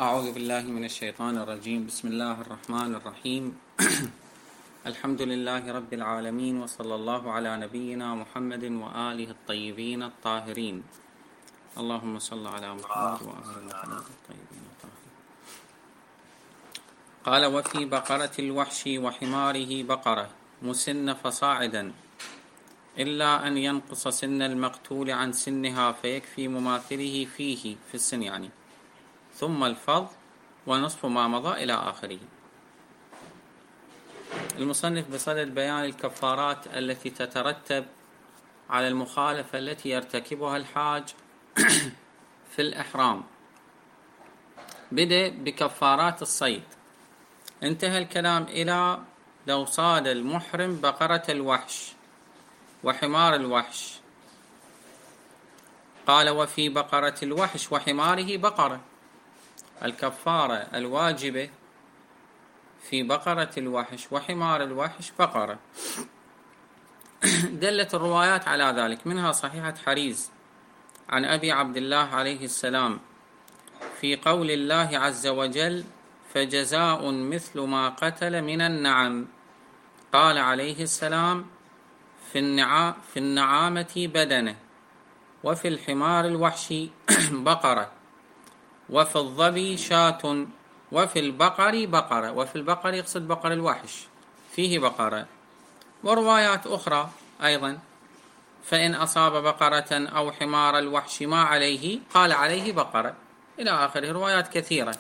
أعوذ بالله من الشيطان الرجيم. بسم الله الرحمن الرحيم. الحمد لله رب العالمين، وصلى الله على نبينا محمد وآله الطيبين الطاهرين. اللهم صل على محمد وآل محمد الطيبين الطاهرين. قال: وفي بقرة الوحش وحماره بقرة مسن فصاعدا، إلا أن ينقص سن المقتول عن سنها فيكفي مماثله فيه في السن يعني، ثم الفض ونصف ما مضى إلى آخره. المصنف بصدد بيان الكفارات التي تترتب على المخالفة التي يرتكبها الحاج في الإحرام. بدأ بكفارات الصيد، انتهى الكلام إلى لو صاد المحرم بقرة الوحش وحمار الوحش. قال: وفي بقرة الوحش وحماره بقرة. الكفارة الواجبة في بقرة الوحش وحمار الوحش بقرة. دلت الروايات على ذلك، منها صحيحة حريز عن أبي عبد الله عليه السلام في قول الله عز وجل: فجزاء مثل ما قتل من النعم. قال عليه السلام: في النعامة بدنه، وفي الحمار الوحش بقرة، وفي الظبي شاة، وفي البقر بقرة. وفي البقر يقصد بقر الوحش، فيه بقرة. وروايات أخرى أيضا: فإن أصاب بقرة أو حمار الوحش ما عليه، قال عليه بقرة، إلى آخره. روايات كثيرة.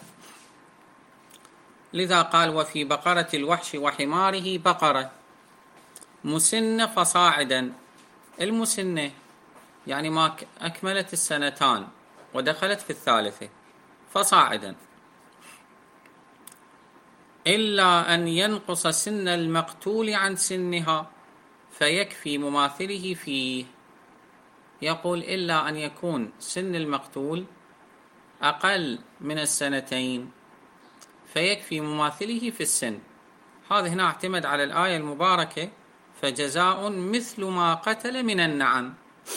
لذا قال: وفي بقرة الوحش وحماره بقرة مسنة فصاعدا. المسنة يعني ما أكملت السنتان ودخلت في الثالثة، فصاعدا. إلا أن ينقص سن المقتول عن سنها فيكفي مماثله فيه. يقول: إلا أن يكون سن المقتول أقل من السنتين فيكفي مماثله في السن. هذا هنا اعتمد على الآية المباركة: فجزاء مثل ما قتل من النعم.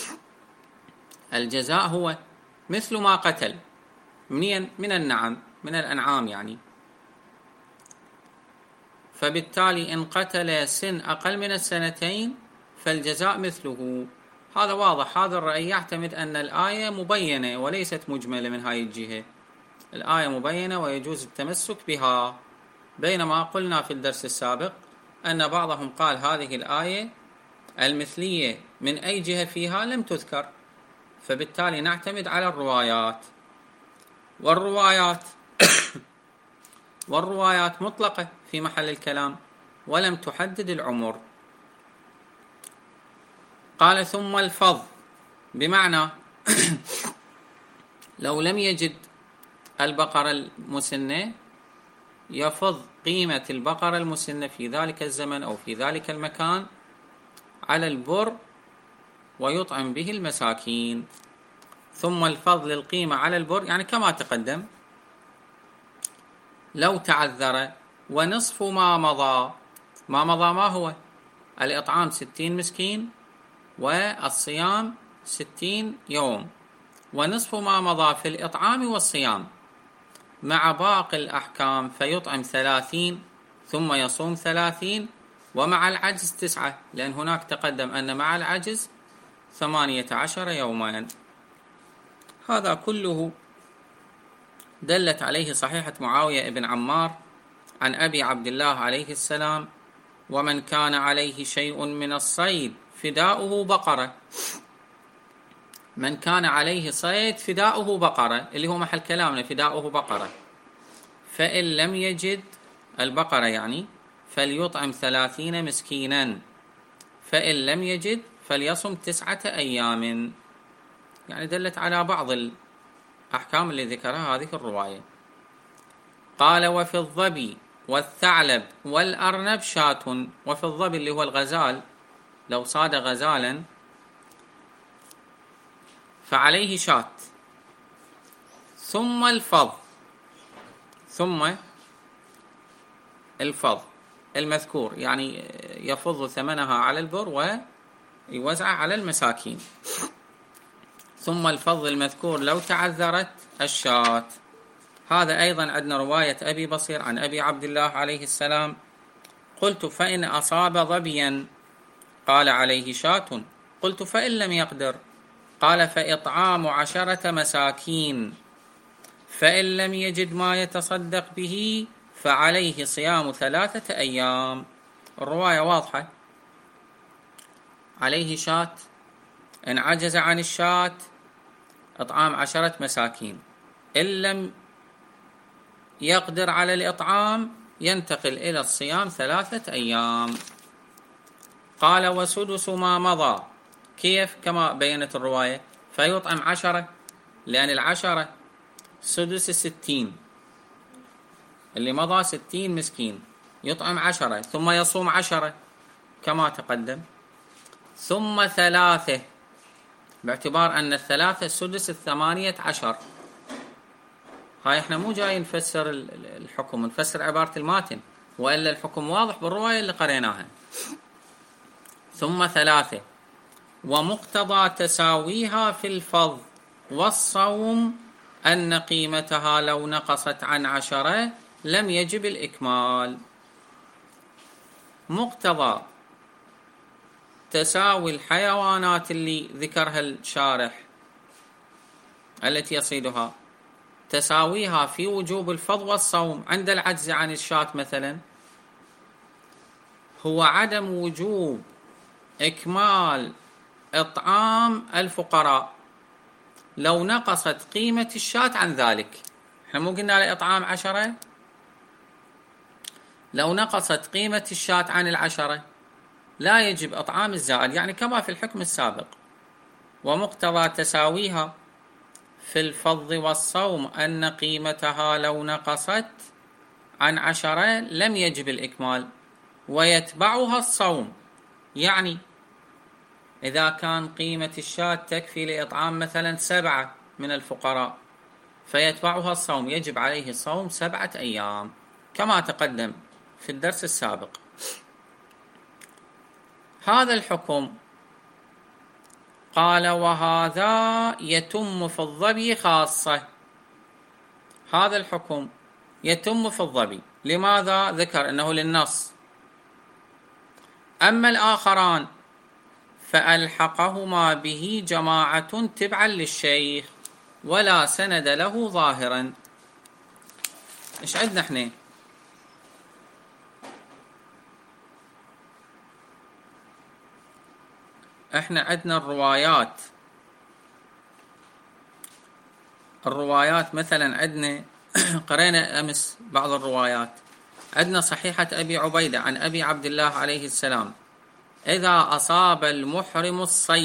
الجزاء هو مثل ما قتل من النعم، من الأنعام يعني. فبالتالي إن قتل سن أقل من السنتين فالجزاء مثله. هذا واضح. هذا الرأي يعتمد أن الآية مبينة وليست مجملة. من هاي الجهة الآية مبينة ويجوز التمسك بها، بينما قلنا في الدرس السابق أن بعضهم قال هذه الآية المثلية من أي جهة فيها لم تذكر، فبالتالي نعتمد على الروايات. والروايات مطلقة في محل الكلام ولم تحدد العمر. قال: ثم الفض، بمعنى لو لم يجد البقرة المسنة يفض قيمة البقرة المسنة في ذلك الزمن أو في ذلك المكان على البر ويطعم به المساكين. ثم الفض للقيمة على البر يعني كما تقدم. لو تعذر ونصف ما مضى. ما هو؟ الإطعام 60 مسكين والصيام 60 يوم، ونصف ما مضى في الإطعام والصيام مع باقي الأحكام فيطعم 30 ثم يصوم 30، ومع العجز 9، لأن هناك تقدم أن مع العجز 18 يوما. هذا كله دلت عليه صحيحة معاوية بن عمار عن أبي عبد الله عليه السلام: ومن كان عليه شيء من الصيد فداؤه بقرة. من كان عليه صيد فداؤه بقرة، اللي هو محل كلامنا، فداؤه بقرة. فإن لم يجد البقرة يعني فليطعم 30 مسكينا، فإن لم يجد فليصم 9 أيام. يعني دلت على بعض الأحكام اللي ذكرها هذه الرواية. قال: وفي الظبي والثعلب والأرنب شاة. وفي الظبي اللي هو الغزال، لو صاد غزالا فعليه شاة. ثم الفض المذكور يعني يفض ثمنها على البر ويوزع على المساكين. ثم الفض المذكور لو تعذرت الشاة. هذا أيضا عندنا رواية أبي بصير عن أبي عبد الله عليه السلام: قلت فإن أصاب ظبيا قال عليه شاة. قلت فإن لم يقدر قال فإطعام 10 مساكين، فإن لم يجد ما يتصدق به فعليه صيام 3 أيام. الرواية واضحة، عليه شاة، إن عجز عن الشاة إطعام 10 مساكين، إن لم يقدر على الإطعام ينتقل إلى الصيام 3 أيام. قال وسدس ما مضى، كيف؟ كما بينت الرواية، فيطعم 10، لأن 10 سدس 60، اللي مضى 60 مسكين، يطعم 10 ثم يصوم 10 كما تقدم، ثم 3، باعتبار أن 3 سدس 18. هاي احنا مو جاي نفسر الحكم، نفسر عبارة الماتن، وإلا الحكم واضح بالرواية اللي قريناها. ثم 3، ومقتضى تساويها في الفض والصوم أن قيمتها لو نقصت عن 10 لم يجب الإكمال. مقتضى تساوي الحيوانات اللي ذكرها الشارح التي يصيدها، تساويها في وجوب الفض والصوم عند العجز عن الشاة مثلا، هو عدم وجوب إكمال إطعام الفقراء لو نقصت قيمة الشاة عن ذلك. احنا مو قلنا لإطعام 10؟ لو نقصت قيمة الشاة عن 10 لا يجب إطعام الزائد، يعني كما في الحكم السابق. ومقتضى تساويها في الفض والصوم أن قيمتها لو نقصت عن 10 لم يجب الإكمال ويتبعها الصوم. يعني إذا كان قيمة الشاة تكفي لإطعام مثلا 7 من الفقراء فيتبعها الصوم، يجب عليه الصوم 7 أيام كما تقدم في الدرس السابق. هذا الحكم قال وهذا يتم في الظبي خاصة. هذا الحكم يتم في الظبي، لماذا؟ ذكر أنه للنص. أما الآخران فألحقهما به جماعة تبعا للشيخ ولا سند له ظاهرا. إيش عندنا احنا؟ احنا عندنا الروايات مثلا عندنا قرينا أمس بعض الروايات. عندنا صحيحة أبي عبيدة عن أبي عبد الله عليه السلام: إذا أصاب المحرم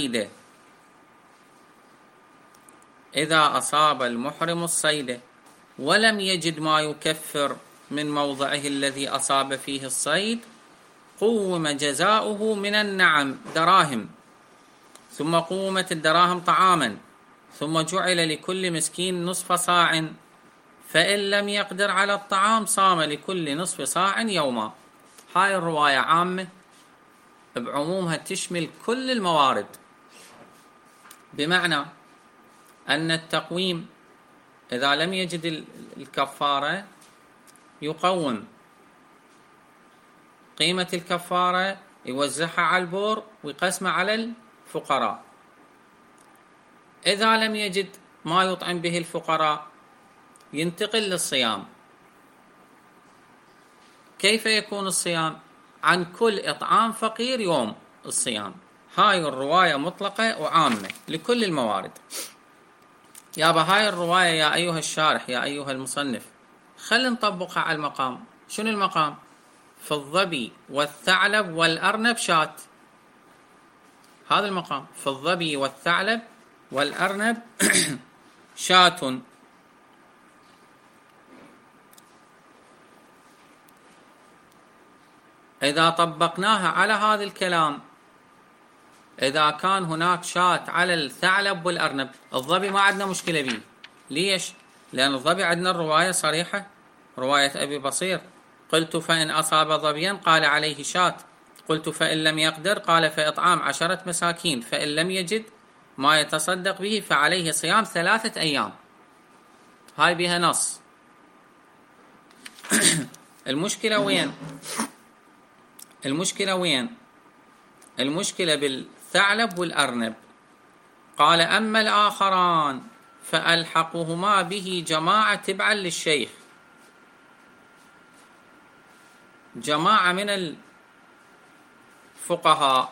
الصيد ولم يجد ما يكفر من موضعه الذي أصاب فيه الصيد قوم جزاؤه من النعم دراهم، ثم قومت الدراهم طعاما، ثم جعل لكل مسكين نصف صاع، فإن لم يقدر على الطعام صام لكل نصف صاع يوما. هاي الرواية عامة بعمومها تشمل كل الموارد، بمعنى أن التقويم إذا لم يجد الكفارة يقوم قيمة الكفارة، يوزعها على البور ويقسمها على الفقراء. إذا لم يجد ما يطعم به الفقراء ينتقل للصيام. كيف يكون الصيام؟ عن كل إطعام فقير يوم الصيام. هاي الرواية مطلقة وعامة لكل الموارد. يابا هاي الرواية يا أيها الشارح يا أيها المصنف خلينا نطبقها على المقام. شنو المقام؟ في الظبي والثعلب والأرنب شاة. هذا المقام، في الظبي والثعلب والأرنب شاة. إذا طبقناها على هذا الكلام، إذا كان هناك شاة على الثعلب والأرنب، الظبي ما عندنا مشكلة به. ليش؟ لأن الظبي عندنا الرواية صريحة، رواية أبي بصير: قلت فإن أصاب ظبيا قال عليه شاة، قلت فإن لم يقدر قال فإطعام 10 مساكين، فإن لم يجد ما يتصدق به فعليه صيام 3 أيام. هاي بها نص. المشكلة وين؟ المشكلة بالثعلب والأرنب. قال أما الآخران فألحقهما به جماعة تبعا للشيخ، جماعة من الفقهاء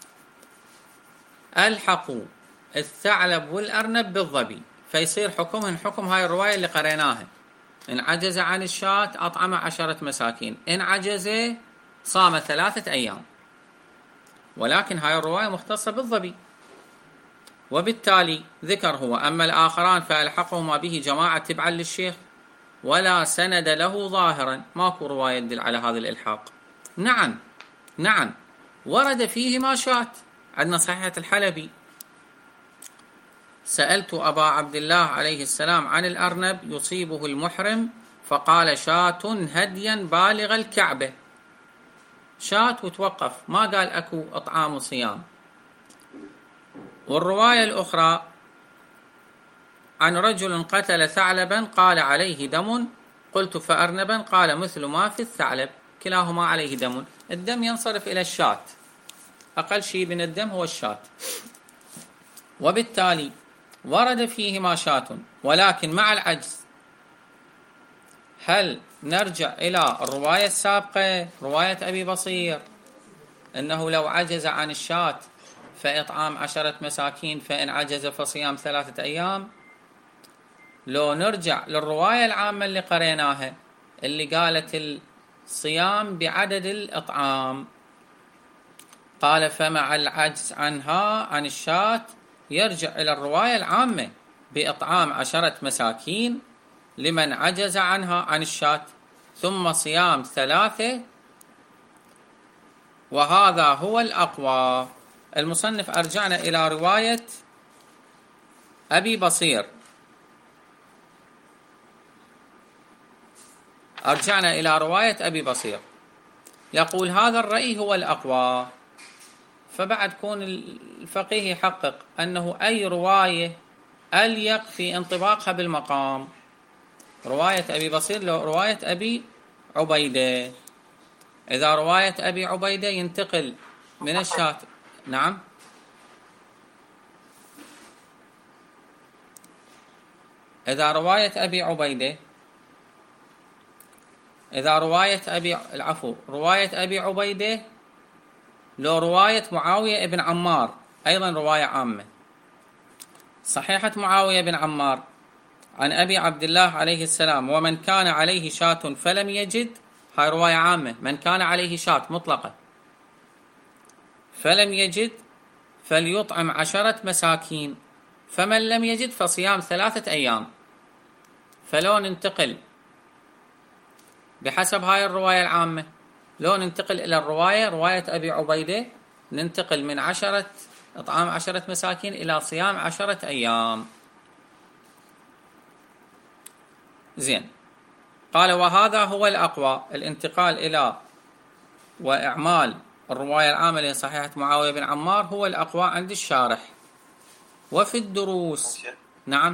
ألحقوا الثعلب والأرنب بالظبي، فيصير حكمهن حكم هاي الرواية اللي قريناها: إن عجز عن الشاة أطعم 10 مساكين، إن عجز صام 3 أيام. ولكن هاي الرواية مختصة بالظبي، وبالتالي ذكر هو أما الآخران فألحقهما به جماعة تبعا للشيخ ولا سند له ظاهرا. ماكو رواية تدل على هذا الإلحاق. نعم ورد فيه ما شات. عندنا صحيحة الحلبي: سألت أبا عبد الله عليه السلام عن الأرنب يصيبه المحرم فقال: شاة هديا بالغ الكعبة. شاة وتوقف، ما قال أكو إطعام وصيام. والرواية الأخرى عن رجل قتل ثعلبا قال: عليه دم. قلت: فأرنبا؟ قال: مثل ما في الثعلب، كلاهما عليه دم. الدم ينصرف إلى الشاة، أقل شيء من الدم هو الشاة، وبالتالي ورد فيهما شاة. ولكن مع العجز، هل نرجع إلى الرواية السابقة، رواية أبي بصير، أنه لو عجز عن الشاة فإطعام 10 مساكين، فإن عجز فصيام 3 أيام؟ لو نرجع للرواية العامة اللي قريناها اللي قالت الصيام بعدد الإطعام، قال: فمع العجز عنها عن الشاة يرجع إلى الرواية العامة بإطعام 10 مساكين لمن عجز عنها عن الشاة، ثم صيام 3، وهذا هو الأقوى. المصنف أرجعنا إلى رواية أبي بصير، يقول هذا الرأي هو الأقوى. فبعد كون الفقيه يحقق أنه أي رواية أليق في انطباقها بالمقام، رواية أبي بصير لو رواية أبي عبيدة. إذا رواية أبي عبيدة ينتقل من الشاة. نعم، إذا رواية أبي عبيدة، رواية أبي عبيدة لو رواية معاوية بن عمار، أيضا رواية عامة. صحيحة معاوية بن عمار عن أبي عبد الله عليه السلام: ومن كان عليه شاة فلم يجد، هاي رواية عامة، من كان عليه شاة مطلقة فلم يجد فليطعم 10 مساكين، فمن لم يجد فصيام 3 أيام. فلو ننتقل بحسب هاي الرواية العامة، لو ننتقل إلى رواية أبي عبيدة، ننتقل من إطعام 10 مساكين إلى صيام 10 أيام. زين، قال: وهذا هو الأقوى. الانتقال إلى وإعمال الرواية العامة لصحيحة معاوية بن عمار هو الأقوى عند الشارح. وفي الدروس. نعم،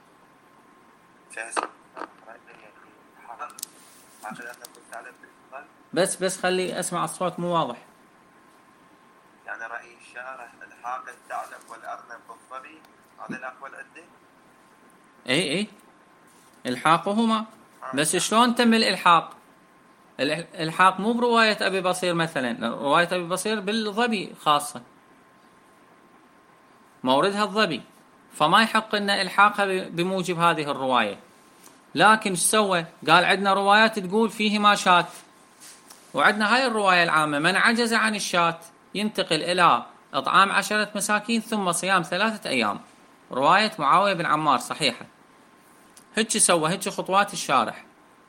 بس خلي أسمع الصوت مو واضح. يعني رأي الشارح الحاق الثعلب والأرنب بالظبي هذا الأقوى الأدي؟ اي الحاقهما. بس شلون تم الإلحاق؟ الإلحاق مو برواية أبي بصير مثلا، رواية أبي بصير بالظبي خاصة، موردها الظبي، فما يحق لنا إلحاقها بموجب هذه الرواية. لكن ايش سوى؟ قال عندنا روايات تقول فيه ما شات، وعندنا هاي الرواية العامة: من عجز عن الشات ينتقل إلى إطعام 10 مساكين ثم صيام 3 أيام. رواية معاوية بن عمار صحيحة. هيك سوى، هيك خطوات الشارح.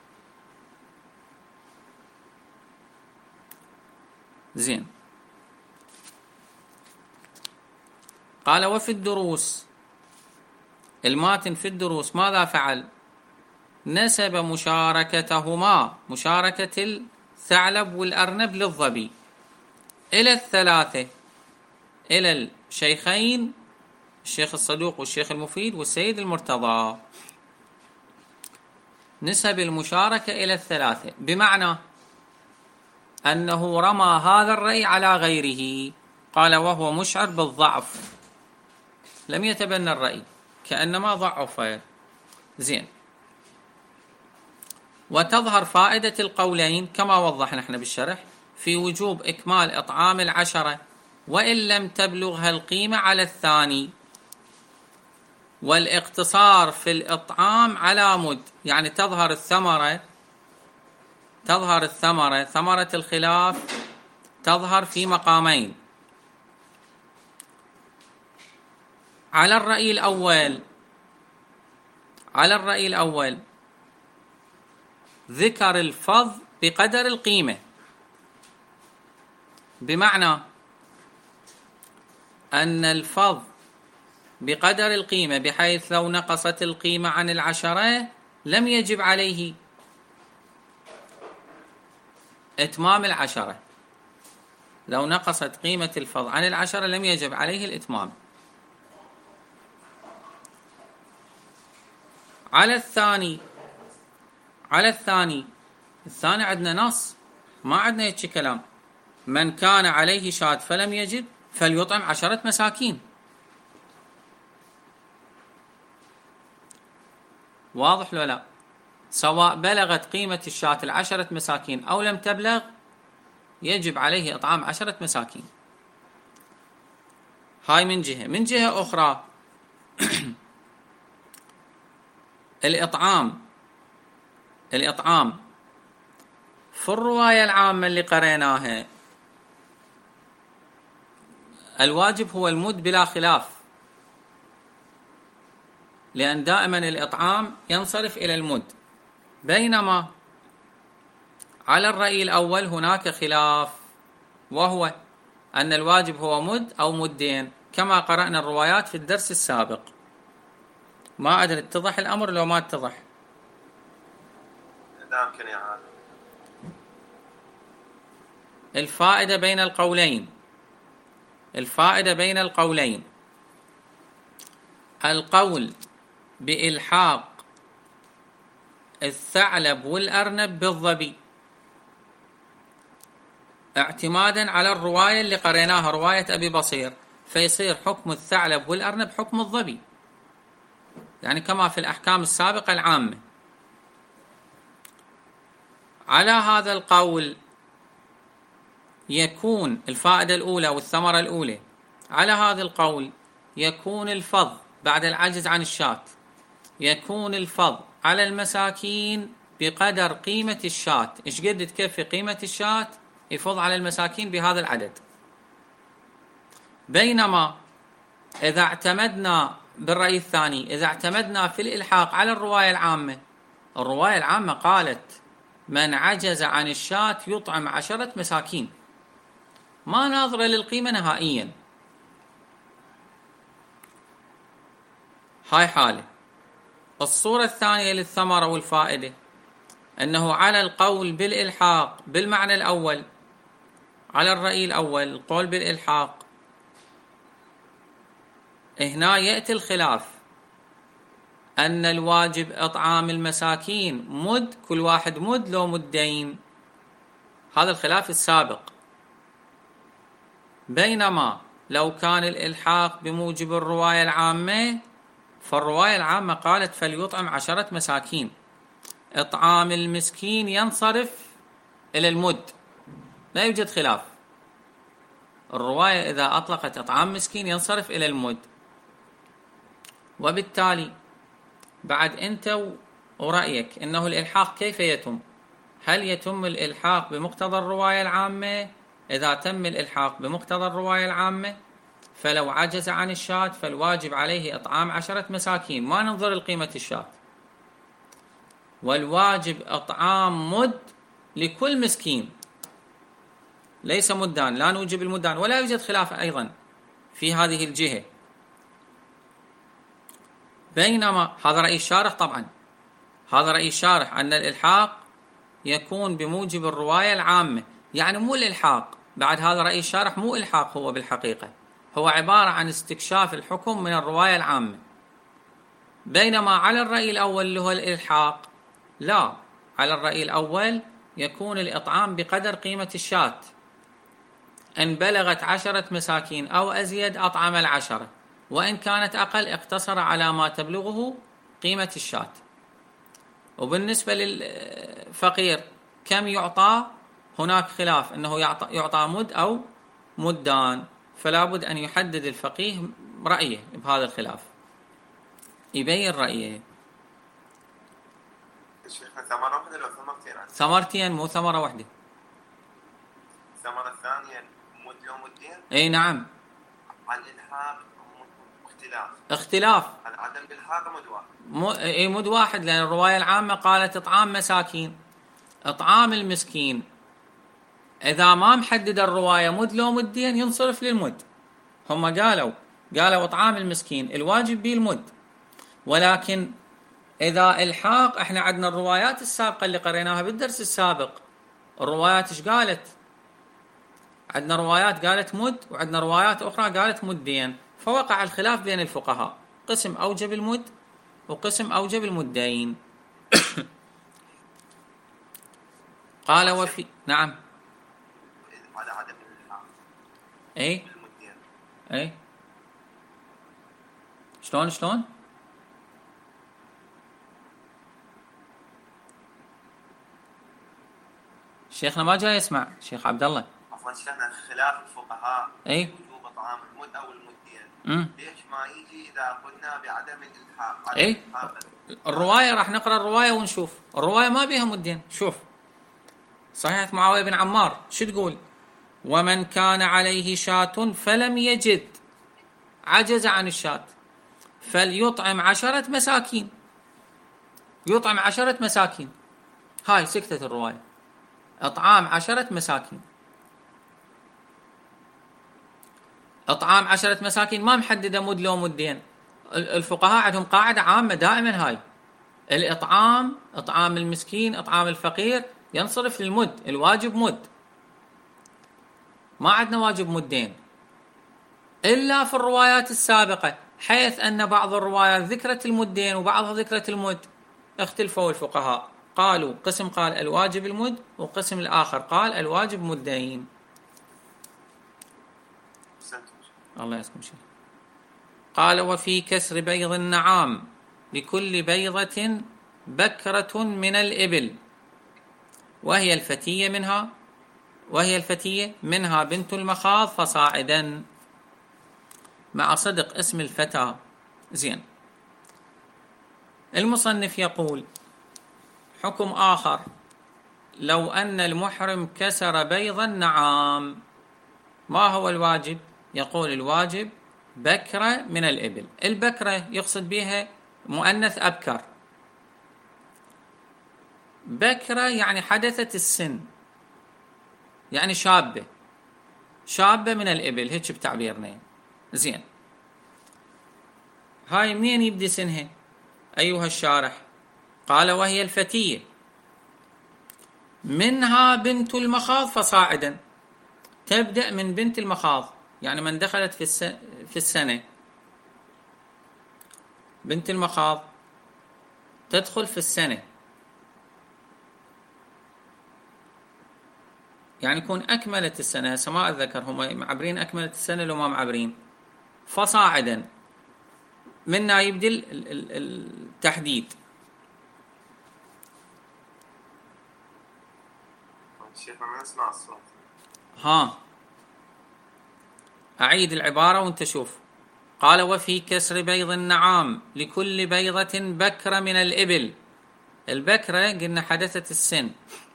زين، قال: وفي الدروس، الماتن في الدروس ماذا فعل؟ نسب مشاركتهما، مشاركة الثعلب والأرنب للظبي، إلى الثلاثة، إلى الشيخين، الشيخ الصدوق والشيخ المفيد والسيد المرتضى. نسب المشاركة إلى الثلاثة، بمعنى أنه رمى هذا الرأي على غيره، قال وهو مشعر بالضعف، لم يتبنى الرأي، كأنما ضعف. زين. وتظهر فائدة القولين كما وضحنا احنا بالشرح في وجوب إكمال إطعام 10 وإن لم تبلغها القيمة على الثاني، والاقتصار في الإطعام على مد، يعني تظهر الثمرة ثمرة الخلاف تظهر في مقامين. على الرأي الأول ذكر الفض بقدر القيمة، بمعنى أن الفض بقدر القيمة بحيث لو نقصت القيمة عن 10 لم يجب عليه إتمام 10، لو نقصت قيمة الفض عن 10 لم يجب عليه الإتمام. على الثاني عندنا نص، ما عندنا هيك كلام. من كان عليه شاة فلم يجد فليطعم 10 مساكين. واضح لو لا؟ سواء بلغت قيمة الشاة 10 مساكين أو لم تبلغ يجب عليه إطعام 10 مساكين. هاي من جهة أخرى الإطعام في الرواية العامة اللي قريناها الواجب هو المد بلا خلاف، لأن دائما الإطعام ينصرف إلى المد، بينما على الرأي الأول هناك خلاف، وهو أن الواجب هو مد أو مدين كما قرأنا الروايات في الدرس السابق. ما أدري اتضح الأمر لو ما اتضح؟ لا يمكن إعادة. الفائدة بين القولين القول بإلحاق الثعلب والأرنب بالظبي اعتمادا على الرواية اللي قريناها، رواية أبي بصير، فيصير حكم الثعلب والأرنب حكم الظبي، يعني كما في الأحكام السابقة العامة. على هذا القول يكون الفائدة الأولى والثمرة الأولى، على هذا القول يكون الفض بعد العجز عن الشاة، يكون الفض على المساكين بقدر قيمة الشاة، إيش قد تكفي قيمة الشاة يفض على المساكين بهذا العدد. بينما إذا اعتمدنا بالرأي الثاني، إذا اعتمدنا في الإلحاق على الرواية العامة قالت من عجز عن الشاة يطعم 10 مساكين، ما ناظر للقيمة نهائيا. هاي حالة. الصورة الثانية للثمرة والفائدة أنه على القول بالإلحاق بالمعنى الأول، على الرأي الأول القول بالإلحاق، هنا يأتي الخلاف أن الواجب إطعام المساكين مد، كل واحد مد لو مدين، هذا الخلاف السابق. بينما لو كان الإلحاق بموجب الرواية العامة، فالرواية العامة قالت فليطعم 10 مساكين، إطعام المسكين ينصرف إلى المد، لا يوجد خلاف. الرواية إذا أطلقت إطعام مسكين ينصرف إلى المد. وبالتالي بعد أنت ورأيك أنه الإلحاق كيف يتم؟ هل يتم الإلحاق بمقتضى الرواية العامة؟ إذا تم الإلحاق بمقتضى الرواية العامة فلو عجز عن الشاة فالواجب عليه إطعام 10 مساكين، ما ننظر لقيمة الشاة، والواجب إطعام مد لكل مسكين، ليس مدان، لا نوجب المدان، ولا يوجد خلاف أيضا في هذه الجهة. بينما هذا رأي الشارح، طبعا هذا رأي الشارح أن الإلحاق يكون بموجب الرواية العامة، يعني مو الإلحاق، بعد هذا رأي الشارح مو إلحاق، هو بالحقيقة هو عبارة عن استكشاف الحكم من الرواية العامة. بينما على الرأي الأول اللي هو الإلحاق لا، على الرأي الأول يكون الإطعام بقدر قيمة الشاة، إن بلغت 10 مساكين أو أزيد أطعم 10، وإن كانت أقل اقتصر على ما تبلغه قيمة الشاة. وبالنسبة للفقير كم يعطى؟ هناك خلاف أنه يعطى مد أو مدان، فلا بد أن يحدد الفقيه رأيه بهذا الخلاف، يبين رأيه. شيخنا ثمرة واحدة لو ثمرتين؟ ثمرتين مو ثمرة واحدة. الثمرة الثانية مد لو مدين؟ اي نعم. عن الإلحاق اختلاف. عن عدم الإلحاق مد واحد. مد واحد، لأن الرواية العامة قالت إطعام مساكين. إطعام المسكين إذا ما محدد الرواية مد لو مدين ينصرف للمد. هم قالوا إطعام المسكين الواجب به المد، ولكن إذا الحاق، احنا عندنا الروايات السابقة اللي قريناها بالدرس السابق، الروايات ايش قالت؟ عندنا روايات قالت مد، وعندنا روايات أخرى قالت مدين، فوقع الخلاف بين الفقهاء، قسم أوجب المد وقسم أوجب المدين. قال وفي نعم على عدم الإلحاق اي بالمدين. اي شلون شيخنا ما جاي يسمع شيخ عبد الله. عفوا شيخنا، خلاف الفقهاء اي وجوب طعام المد او المدين. ليش ما يجي اذا قلنا بعدم الالحاق؟ اي الروايه راح نقرا الروايه ونشوف، الروايه ما بيها مدين. شوف صحيحة معاوية بن عمار شو تقول؟ ومن كان عليه شاة فلم يجد، عجز عن الشاة، فليطعم 10 مساكين. يطعم 10 مساكين، هاي سكتت الرواية. اطعام 10 مساكين، اطعام 10 مساكين ما محددة مد لو مدين. الفقهاء عندهم قاعدة عامة دائما، هاي الإطعام، إطعام المسكين، إطعام الفقير ينصرف للمد، الواجب مد، ما عندنا واجب مدين إلا في الروايات السابقة، حيث أن بعض الروايات ذكرت المدين وبعضها ذكرت المد. اختلفوا الفقهاء، قالوا قسم قال الواجب المد، وقسم الآخر قال الواجب مدين. الله يسلمك شيخ. قال وفي كسر بيض النعام لكل بيضة بكرة من الإبل، وهي الفتية منها بنت المخاض فصاعدا، مع صدق اسم الفتى. زين. المصنف يقول حكم آخر: لو أن المحرم كسر بيض النعام، ما هو الواجب؟ يقول الواجب بكرة من الإبل. البكرة يقصد بها مؤنث أبكر، بكرة يعني حدثت السن، يعني شابة من الإبل، هيك بتعبيرنا. زين، هاي منين يبدي سنها أيها الشارح؟ قال وهي الفتية منها بنت المخاض فصاعدا، تبدأ من بنت المخاض، يعني من دخلت في السنة. بنت المخاض تدخل في السنة، يعني يكون أكملت السنة. سماء الذكر هم معبرين أكملت السنة لو ما معبرين. فصاعدا منا يبدل التحديد. شيخ ما نسمع الصوت. ها أعيد العبارة وانت شوف. قال وفي كسر بيض النعام لكل بيضة بكرة من الإبل. البكرة قلنا حدثت السن.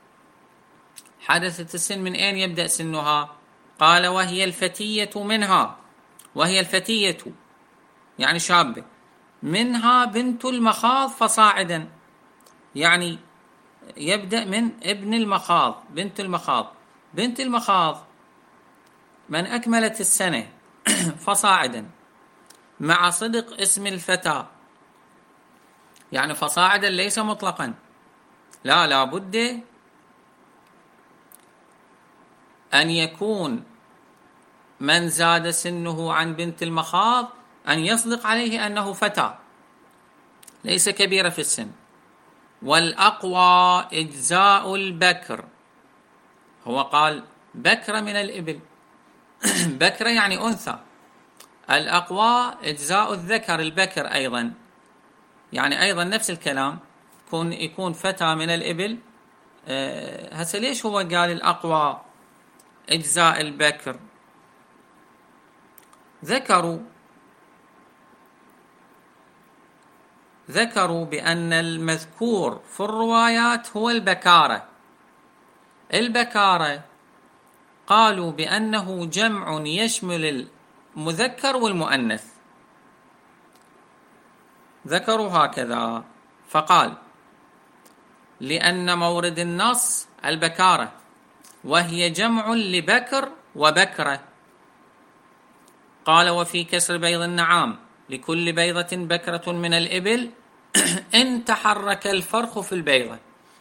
حدثت السن من أين يبدأ سنها؟ قال وهي الفتية منها، وهي الفتية يعني شابة، منها بنت المخاض فصاعدا، يعني يبدأ من ابن المخاض، بنت المخاض. بنت المخاض من أكملت السنة فصاعدا، مع صدق اسم الفتى، يعني فصاعدا ليس مطلقا، لا بد أن يكون من زاد سنه عن بنت المخاض أن يصدق عليه أنه فتى ليس كبير في السن. والأقوى إجزاء البكر. هو قال بكرة من الإبل بكرة يعني أنثى. الأقوى إجزاء الذكر البكر أيضا، يعني أيضا نفس الكلام، يكون فتى من الإبل. هسه ليش هو قال الأقوى إجزاء البكر؟ ذكروا بأن المذكور في الروايات هو البكارة. البكارة قالوا بأنه جمع يشمل المذكر والمؤنث، ذكروا هكذا. فقال لأن مورد النص البكارة، وهي جمع لبكر وبكرة. قال وفي كسر بيض النعام لكل بيضة بكرة من الإبل إن تحرك الفرخ في البيضة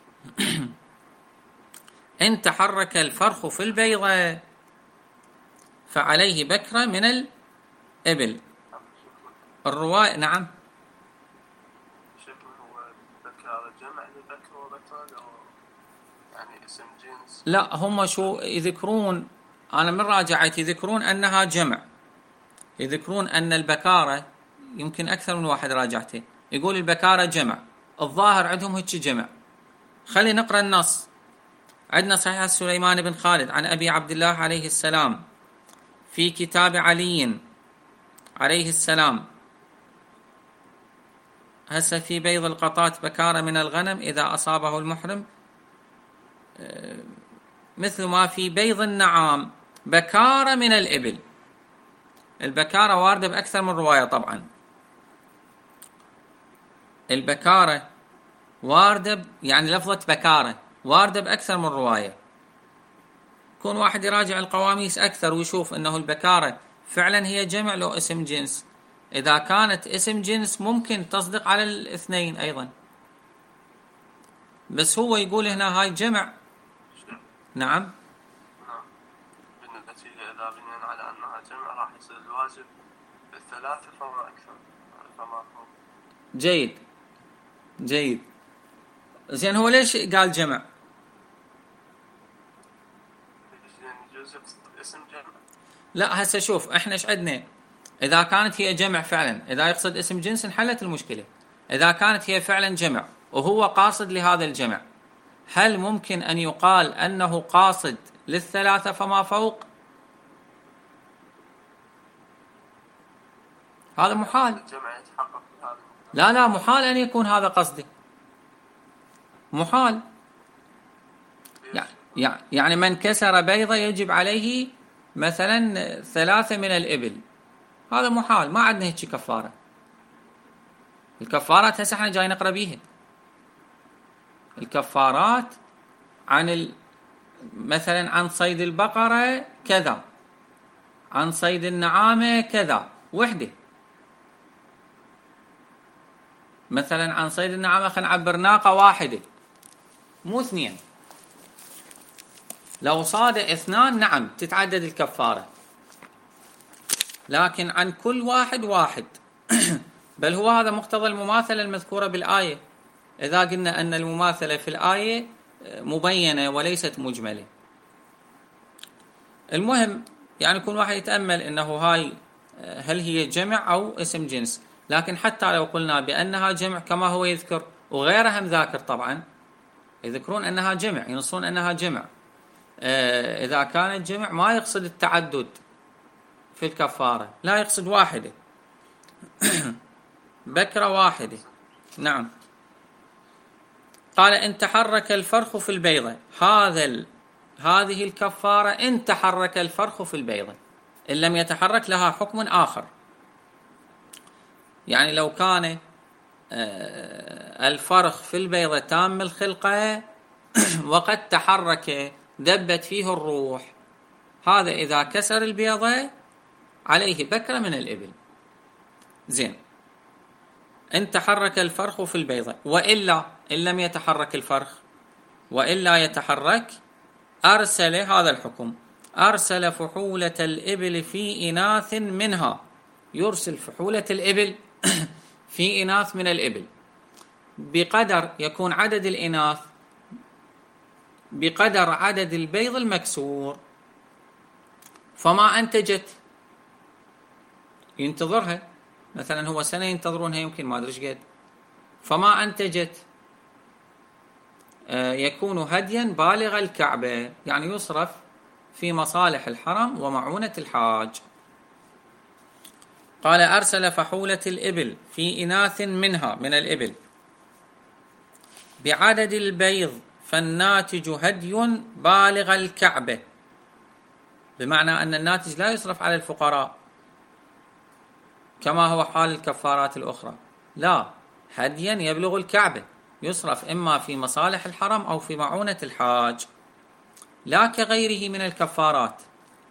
إن تحرك الفرخ في البيضة فعليه بكرة من الإبل. الرواية نعم. بكرة جمع لبكر وبكرة يعني اسم جنس؟ لا، هم شو يذكرون، أنا من راجعت يذكرون أنها جمع، يذكرون أن البكارة، يمكن أكثر من واحد راجعته يقول البكارة جمع، الظاهر عندهم هيك جمع. خلي نقرأ النص. عندنا صحيح سليمان بن خالد عن أبي عبد الله عليه السلام في كتاب علي عليه السلام. هسه في بيض القطات بكارة من الغنم إذا أصابه المحرم، مثل ما في بيض النعام بكارة من الإبل. البكارة واردة بأكثر من رواية طبعا، البكارة واردة يعني لفظة بكارة واردة بأكثر من رواية. يكون واحد يراجع القواميس أكثر ويشوف أنه البكارة فعلا هي جمع لو اسم جنس. إذا كانت اسم جنس ممكن تصدق على الاثنين أيضا، بس هو يقول هنا هاي جمع. نعم. بالنتيجة إذا بنينا على أنها جمع راح يصير الواجب بالثلاثة فما أكثر فما هو. جيد. زين هو ليش قال جمع؟ يجوز اسم جمع. لا هسه شوف احنا ايش عندنا. اذا كانت هي جمع فعلا، اذا يقصد اسم جنس انحلت المشكلة. اذا كانت هي فعلا جمع وهو قاصد لهذا الجمع، هل ممكن ان يقال انه قاصد للثلاثة فما فوق؟ هذا محال. الجمع يتحقق بهذا. لا محال ان يكون هذا قصده، محال. يعني من كسر بيضة يجب عليه مثلا 3 من الإبل، هذا محال. ما عندنا هيك كفارة. الكفارات هسه احنا جاي نقرأ بيها. الكفارات عن مثلا عن صيد البقرة كذا، عن صيد النعامة كذا، وحدة. مثلا عن صيد النعامة خلينا نعبر ناقة واحدة مو 2. لو صاد 2 نعم تتعدد الكفارة، لكن عن كل واحد بل هو هذا مقتضى المماثلة المذكورة بالآية، إذا قلنا أن المماثلة في الآية مبينة وليست مجملة. المهم يعني كل واحد يتأمل أنه هاي هل هي جمع أو اسم جنس. لكن حتى لو قلنا بأنها جمع كما هو يذكر وغيرهم ذاكر طبعا يذكرون أنها جمع، ينصون أنها جمع. إذا كانت جمع ما يقصد التعدد في الكفارة، لا يقصد واحدة بكرة واحدة. نعم. قال إن تحرك الفرخ في البيضة، هذه الكفارة إن تحرك الفرخ في البيضة، إن لم يتحرك لها حكم آخر. يعني لو كان الفرخ في البيضة تام الخلقة وقد تحرك دبت فيه الروح، هذا إذا كسر البيضة عليه بكرة من الإبل. زين. إن تحرك الفرخ في البيضة، وإلا إن لم يتحرك الفرخ وإلا يتحرك أرسل هذا الحكم، أرسل فحولة الإبل في إناث منها، يرسل فحولة الإبل في إناث من الإبل. بقدر يكون عدد الإناث بقدر عدد البيض المكسور، فما أنتجت ينتظرها، مثلا هو سنة ينتظرونها يمكن ما أدري ايش قد، فما أنتجت يكون هديا بالغ الكعبة، يعني يصرف في مصالح الحرم ومعونة الحاج. قال أرسل فحولة الإبل في إناث منها من الإبل بعدد البيض فالناتج هدي بالغ الكعبة، بمعنى أن الناتج لا يصرف على الفقراء كما هو حال الكفارات الأخرى، لا، هديا يبلغ الكعبة، يصرف إما في مصالح الحرم أو في معونة الحاج، لا كغيره من الكفارات.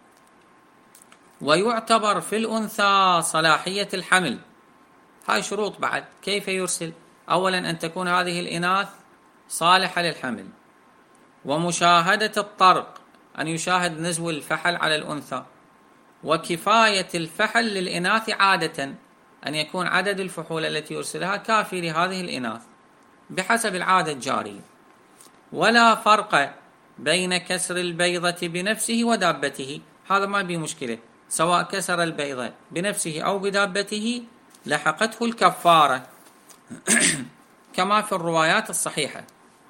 ويعتبر في الأنثى صلاحية الحمل، هاي شروط بعد. كيف يرسل؟ أولا أن تكون هذه الإناث صالحة للحمل، ومشاهدة الطرق، أن يشاهد نزو الفحل على الأنثى، وكفاية الفحل للإناث عادة، أن يكون عدد الفحول التي يرسلها كافي لهذه الإناث بحسب العادة الجارية. ولا فرق بين كسر البيضة بنفسه ودابته، هذا ما بيه مشكلة، سواء كسر البيضة بنفسه أو بدابته لحقته الكفارة كما في الروايات الصحيحة.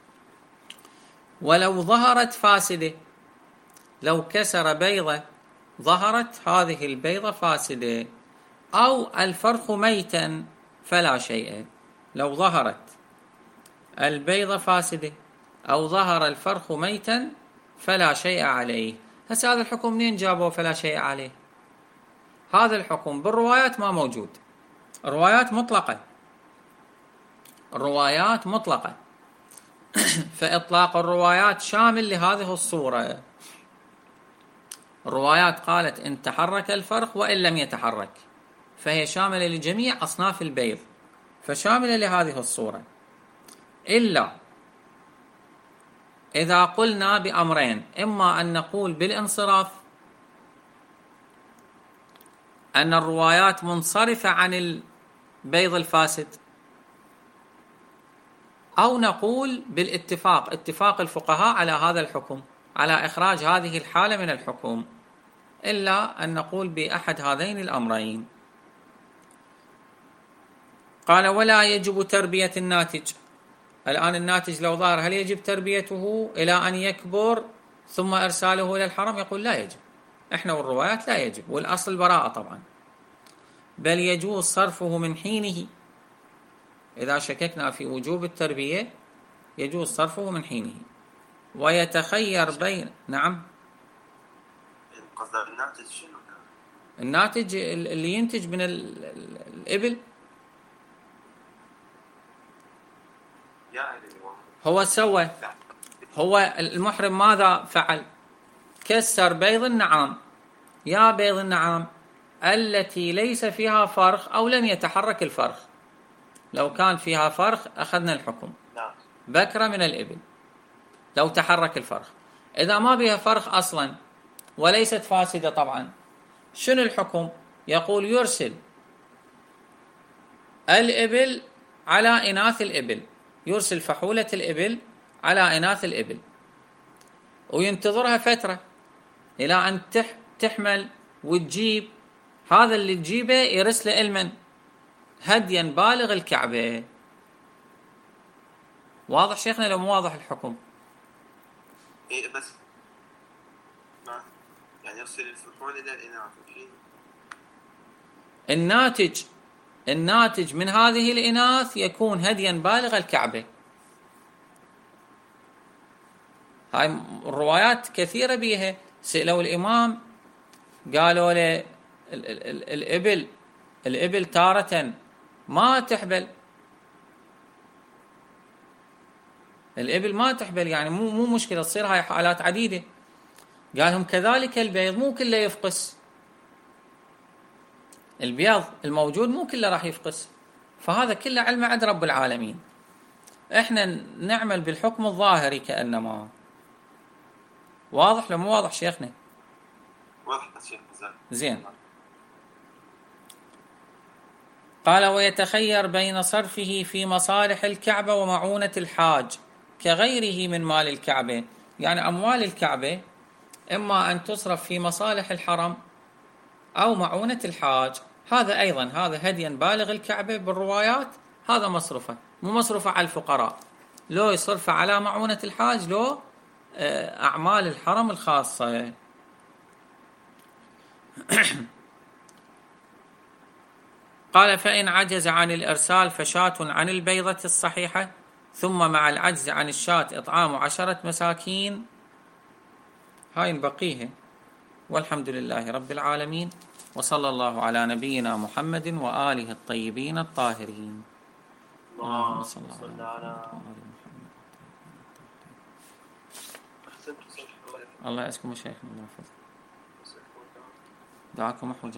ولو ظهرت فاسدة، لو كسر بيضة ظهرت هذه البيضة فاسدة أو الفرخ ميتا فلا شيء. لو ظهرت البيضة فاسدة أو ظهر الفرخ ميتا فلا شيء عليه. هسه هذا الحكم منين جابوه فلا شيء عليه؟ هذا الحكم بالروايات ما موجود، الروايات مطلقة، الروايات مطلقة فإطلاق الروايات شامل لهذه الصورة. الروايات قالت إن تحرك الفرخ وإن لم يتحرك، فهي شاملة لجميع أصناف البيض، فشاملة لهذه الصورة، إلا إذا قلنا بأمرين: إما أن نقول بالانصراف أن الروايات منصرفة عن البيض الفاسد، أو نقول بالاتفاق، اتفاق الفقهاء على هذا الحكم، على إخراج هذه الحالة من الحكم، إلا أن نقول بأحد هذين الأمرين. قال: ولا يجب تربية الناتج. الآن الناتج لو ظهر هل يجب تربيته إلى أن يكبر ثم إرساله إلى الحرم؟ يقول لا يجب، إحنا والروايات لا يجب، والأصل البراءة طبعا، بل يجوز صرفه من حينه. إذا شككنا في وجوب التربية يجوز صرفه من حينه، ويتخير بين. نعم، قصد الناتج شنو؟ الناتج اللي ينتج من الإبل. هو سوى، هو المحرم ماذا فعل؟ كسر بيض النعام. يا بيض النعام التي ليس فيها فرخ أو لم يتحرك الفرخ، لو كان فيها فرخ أخذنا الحكم بكرة من الإبل لو تحرك الفرخ. إذا ما بها فرخ أصلا وليست فاسدة طبعا، شنو الحكم؟ يقول يرسل الإبل على إناث الإبل، يرسل فحولة الإبل على إناث الإبل، وينتظرها فترة إلى أن تحمل وتجيب. هذا اللي تجيبه يرسله المن هديا بالغ الكعبة. واضح شيخنا لو مو واضح الحكم؟ إيه بس ما يعني يرسل الفحول إلى الإناث. الناتج من هذه الإناث يكون هديا بالغ الكعبة. هاي الروايات كثيرة بيها. سألوا الإمام قالوا له الإبل تارة ما تحبل، الإبل ما تحبل، يعني مو مشكلة، تصير هاي حالات عديدة. قالهم كذلك البيض مو كله يفقس، البيض الموجود مو كله راح يفقس، فهذا كله علم عند رب العالمين. احنا نعمل بالحكم الظاهري كأنما. واضح لو مو واضح شيخنا؟ واضح شيخ. زين. قال ويتخير بين صرفه في مصالح الكعبة ومعونة الحاج كغيره من مال الكعبة. يعني أموال الكعبة إما أن تصرف في مصالح الحرم أو معونة الحاج. هذا أيضا هذا هديا بالغ الكعبة بالروايات، هذا مصرفه، مو مصرفه على الفقراء، لو يصرف على معونة الحاج، لو أعمال الحرم الخاصة. قال فإن عجز عن الإرسال فشاة عن البيضة الصحيحة، ثم مع العجز عن الشاة إطعام 10 مساكين. هاي نبقيها. والحمد لله رب العالمين، وصلى الله على نبينا محمد وآله الطيبين الطاهرين. اللهم صل على محمد. الله يسكن مشايخنا، الله يحفظكم، دعاكم محفوظا.